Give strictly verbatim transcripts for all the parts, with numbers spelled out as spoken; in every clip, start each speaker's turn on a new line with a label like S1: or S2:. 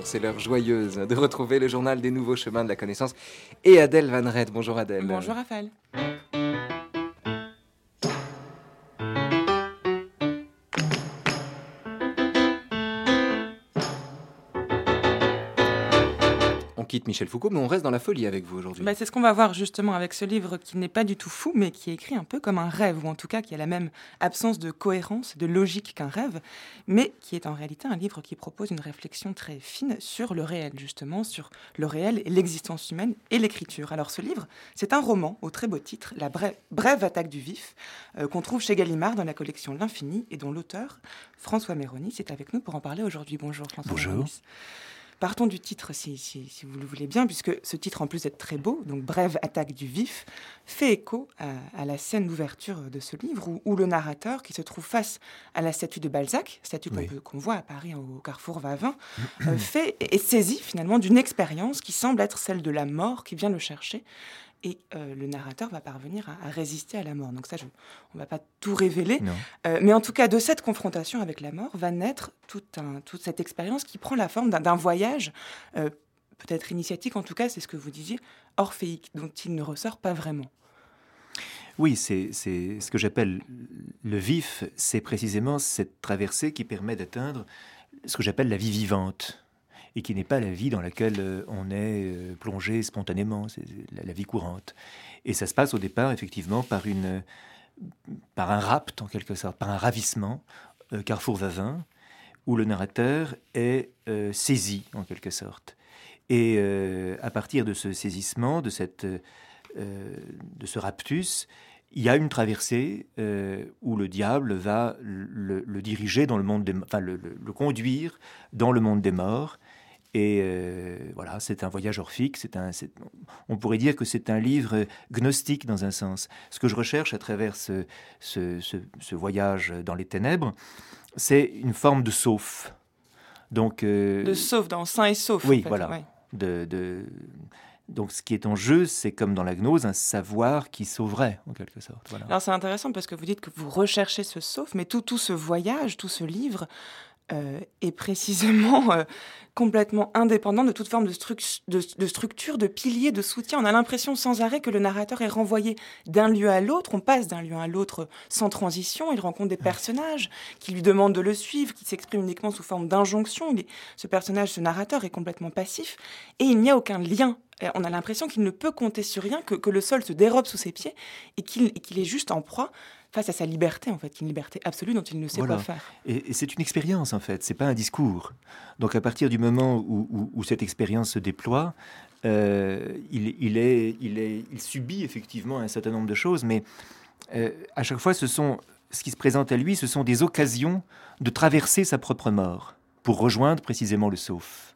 S1: c'est l'heure joyeuse de retrouver le journal des nouveaux chemins de la connaissance et Adèle Van Rett. Bonjour Adèle.
S2: Bonjour Raphaël.
S1: On quitte Michel Foucault, mais on reste dans la folie avec vous aujourd'hui.
S2: Bah, c'est ce qu'on va voir justement avec ce livre qui n'est pas du tout fou, mais qui est écrit un peu comme un rêve, ou en tout cas qui a la même absence de cohérence, de logique qu'un rêve, mais qui est en réalité un livre qui propose une réflexion très fine sur le réel, justement, sur le réel et l'existence humaine et l'écriture. Alors ce livre, c'est un roman au très beau titre, La brève, brève attaque du vif, euh, qu'on trouve chez Gallimard dans la collection L'Infini, et dont l'auteur, François Méronis, est avec nous pour en parler aujourd'hui. Bonjour François
S3: Bonjour.
S2: Méronis. Partons du titre, si, si, si vous le voulez bien, puisque ce titre, en plus d'être très beau, donc Brève attaque du vif, fait écho à, à la scène d'ouverture de ce livre, où, où le narrateur, qui se trouve face à la statue de Balzac, statue qu'on,
S3: oui.
S2: peut, qu'on voit à Paris au carrefour Vavin, euh, fait est saisi finalement d'une expérience qui semble être celle de la mort qui vient le chercher. Et euh, le narrateur va parvenir à, à résister à la mort. Donc ça, je, on ne va pas tout révéler. Euh, mais en tout cas, de cette confrontation avec la mort va naître tout un, toute cette expérience qui prend la forme d'un, d'un voyage, euh, peut-être initiatique, en tout cas, c'est ce que vous disiez, orphéique, dont il ne ressort pas vraiment.
S3: Oui, c'est, c'est ce que j'appelle le vif, c'est précisément cette traversée qui permet d'atteindre ce que j'appelle la vie vivante, et qui n'est pas la vie dans laquelle on est plongé spontanément, c'est la, la vie courante. Et ça se passe au départ, effectivement, par, une, par un rapt, en quelque sorte, par un ravissement, euh, Carrefour Vavin, où le narrateur est euh, saisi, en quelque sorte. Et euh, à partir de ce saisissement, de, cette, euh, de ce raptus, il y a une traversée euh, où le diable va le, le diriger dans le monde des, enfin le, le, le conduire dans le monde des morts. Et euh, voilà, c'est un voyage orphique. C'est un, c'est, on pourrait dire que c'est un livre gnostique dans un sens. Ce que je recherche à travers ce, ce, ce, ce voyage dans les ténèbres, c'est une forme de sauf. Donc, euh,
S2: de sauf, dans sain et sauf.
S3: Oui,
S2: en fait,
S3: voilà.
S2: Ouais.
S3: De, de... Donc, ce qui est en jeu, c'est comme dans la gnose, un savoir qui sauverait, en quelque sorte. Voilà.
S2: Alors, c'est intéressant parce que vous dites que vous recherchez ce sauf, mais tout, tout ce voyage, tout ce livre euh, est précisément euh, complètement indépendant de toute forme de, stru- de, de structure, de pilier, de soutien. On a l'impression sans arrêt que le narrateur est renvoyé d'un lieu à l'autre. On passe d'un lieu à l'autre sans transition. Il rencontre des personnages qui lui demandent de le suivre, qui s'expriment uniquement sous forme d'injonction. Il est, ce personnage, ce narrateur est complètement passif et il n'y a aucun lien. On a l'impression qu'il ne peut compter sur rien, que, que le sol se dérobe sous ses pieds et qu'il, et qu'il est juste en proie face à sa liberté, en fait, une liberté absolue dont il ne sait
S3: voilà.
S2: quoi faire.
S3: Et, et c'est une expérience, en fait, c'est pas un discours. Donc à partir du moment où, où, où cette expérience se déploie, euh, il, il, est, il, est, il subit effectivement un certain nombre de choses, mais euh, à chaque fois, ce, sont, ce qui se présente à lui, ce sont des occasions de traverser sa propre mort pour rejoindre précisément le sauf.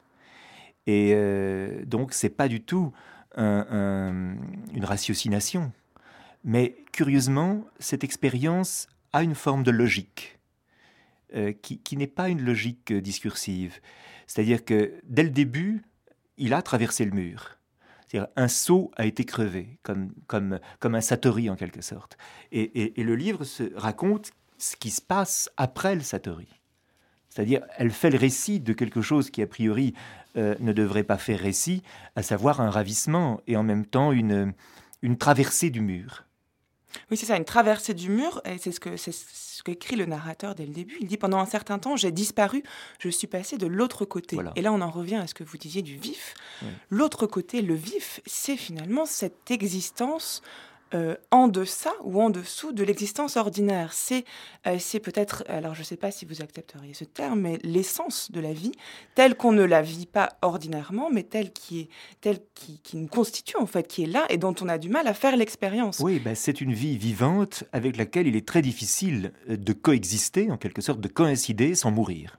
S3: Et euh, donc, c'est pas du tout un, un, une ratiocination. Mais curieusement, cette expérience a une forme de logique, euh, qui, qui n'est pas une logique discursive. C'est-à-dire que dès le début, il a traversé le mur. C'est-à-dire un seau a été crevé, comme, comme, comme un satori en quelque sorte. Et, et, et le livre se raconte ce qui se passe après le satori. C'est-à-dire, elle fait le récit de quelque chose qui, a priori, euh, ne devrait pas faire récit, à savoir un ravissement et en même temps une, une traversée du mur.
S2: Oui, c'est ça, une traversée du mur, et c'est ce que c'est ce qu'écrit le narrateur dès le début. Il dit, pendant un certain temps, j'ai disparu, je suis passé de l'autre côté. Voilà. Et là, on en revient à ce que vous disiez du vif. Oui. L'autre côté, le vif, c'est finalement cette existence Euh, en deçà ou en dessous de l'existence ordinaire. C'est, euh, c'est peut-être, alors je ne sais pas si vous accepteriez ce terme, mais l'essence de la vie, telle qu'on ne la vit pas ordinairement, mais telle qui, est, telle qui, qui nous constitue, en fait, qui est là et dont on a du mal à faire l'expérience.
S3: Oui, ben c'est une vie vivante avec laquelle il est très difficile de coexister, en quelque sorte, de coïncider sans mourir.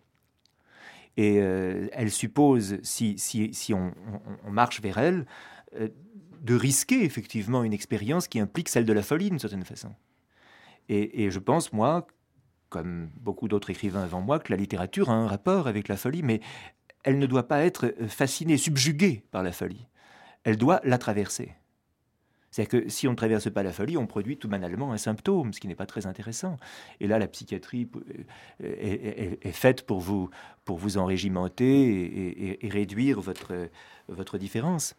S3: Et euh, elle suppose, si, si, si on, on, on marche vers elle, euh, de risquer effectivement une expérience qui implique celle de la folie d'une certaine façon. Et, et je pense, moi, comme beaucoup d'autres écrivains avant moi, que la littérature a un rapport avec la folie, mais elle ne doit pas être fascinée, subjuguée par la folie. Elle doit la traverser. C'est-à-dire que si on ne traverse pas la folie, on produit tout banalement un symptôme, ce qui n'est pas très intéressant. Et là, la psychiatrie est, est, est faite pour vous, pour vous enrégimenter et, et, et réduire votre, votre différence.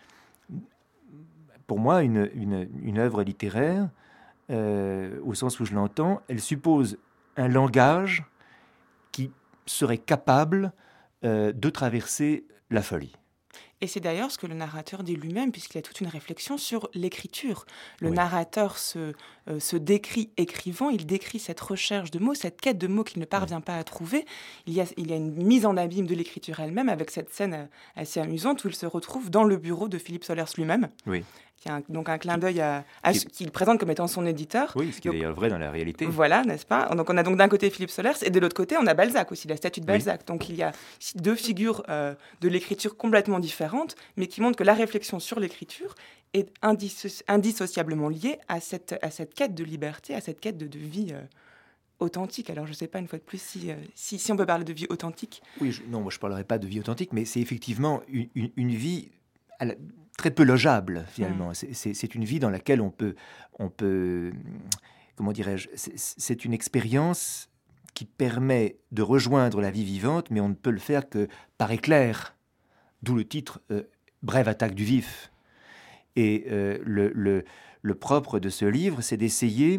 S3: Pour moi, une, une, une œuvre littéraire, euh, au sens où je l'entends, elle suppose un langage qui serait capable euh, de traverser la folie.
S2: Et c'est d'ailleurs ce que le narrateur dit lui-même, puisqu'il a toute une réflexion sur l'écriture. Le
S3: oui. narrateur
S2: se, euh, se décrit écrivant, il décrit cette recherche de mots, cette quête de mots qu'il ne parvient oui. pas à trouver. Il y, a, il y a une mise en abîme de l'écriture elle-même, avec cette scène assez amusante où il se retrouve dans le bureau de Philippe Solers lui-même.
S3: Oui.
S2: Qui a un, donc un clin d'œil à, à ce qu'il présente comme étant son éditeur.
S3: Oui, ce qui est d'ailleurs vrai dans la réalité.
S2: Voilà, n'est-ce pas? Donc on a donc d'un côté Philippe Solers et de l'autre côté on a Balzac aussi, la statue de Balzac. Oui. Donc il y a deux figures euh, de l'écriture complètement différentes, mais qui montrent que la réflexion sur l'écriture est indisso- indissociablement liée à cette, à cette quête de liberté, à cette quête de, de vie euh, authentique. Alors je ne sais pas une fois de plus si, euh, si, si on peut parler de vie authentique.
S3: Oui, je, non, moi je ne parlerai pas de vie authentique, mais c'est effectivement une, une, une vie... À la... très peu logeable, finalement. Mmh. C'est, c'est, c'est une vie dans laquelle on peut, on peut comment dirais-je, c'est, c'est une expérience qui permet de rejoindre la vie vivante, mais on ne peut le faire que par éclair. D'où le titre euh, « Brève attaque du vif ». Et euh, le, le, le propre de ce livre, c'est d'essayer,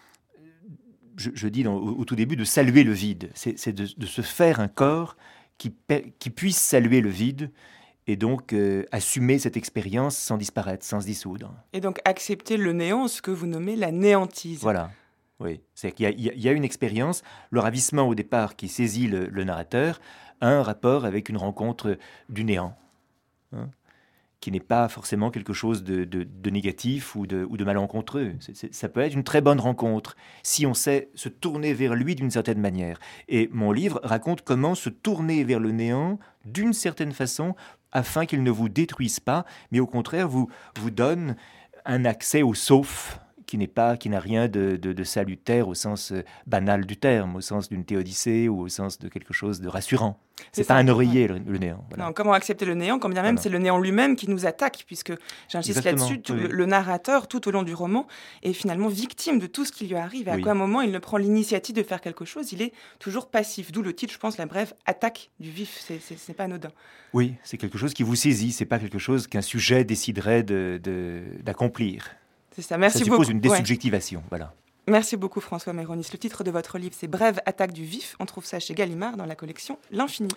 S3: je, je dis dans, au, au tout début, de saluer le vide. C'est, c'est de, de se faire un corps qui, qui puisse saluer le vide, et donc euh, assumer cette expérience sans disparaître, sans se dissoudre.
S2: Et donc accepter le néant, ce que vous nommez la néantise.
S3: Voilà, oui. C'est qu'il y a, il y a, il y a une expérience, le ravissement au départ qui saisit le, le narrateur a un rapport avec une rencontre du néant, hein, qui n'est pas forcément quelque chose de, de, de négatif ou de, ou de malencontreux. C'est, c'est, ça peut être une très bonne rencontre si on sait se tourner vers lui d'une certaine manière. Et mon livre raconte comment se tourner vers le néant d'une certaine façon afin qu'il ne vous détruise pas, mais au contraire vous, vous donne un accès au sauf qui n'est pas, qui n'a rien de, de, de salutaire au sens banal du terme, au sens d'une théodicée ou au sens de quelque chose de rassurant. C'est, c'est pas ça, un oreiller, ouais. le, le néant. Voilà.
S2: Non, comment accepter le néant, quand bien même voilà. c'est le néant lui-même qui nous attaque, puisque, j'insiste Exactement, là-dessus, tout, oui. le, le narrateur, tout au long du roman, est finalement victime de tout ce qui lui arrive, et à oui. quoi moment il ne prend l'initiative de faire quelque chose, il est toujours passif. D'où le titre, je pense, la brève attaque du vif, c'est, c'est, c'est pas anodin.
S3: Oui, c'est quelque chose qui vous saisit, c'est pas quelque chose qu'un sujet déciderait de, de, d'accomplir.
S2: C'est ça, merci
S3: ça suppose
S2: beaucoup.
S3: une désubjectivation, ouais. voilà.
S2: Merci beaucoup François Méronis. Le titre de votre livre, c'est Brève attaque du vif. On trouve ça chez Gallimard dans la collection L'Infini.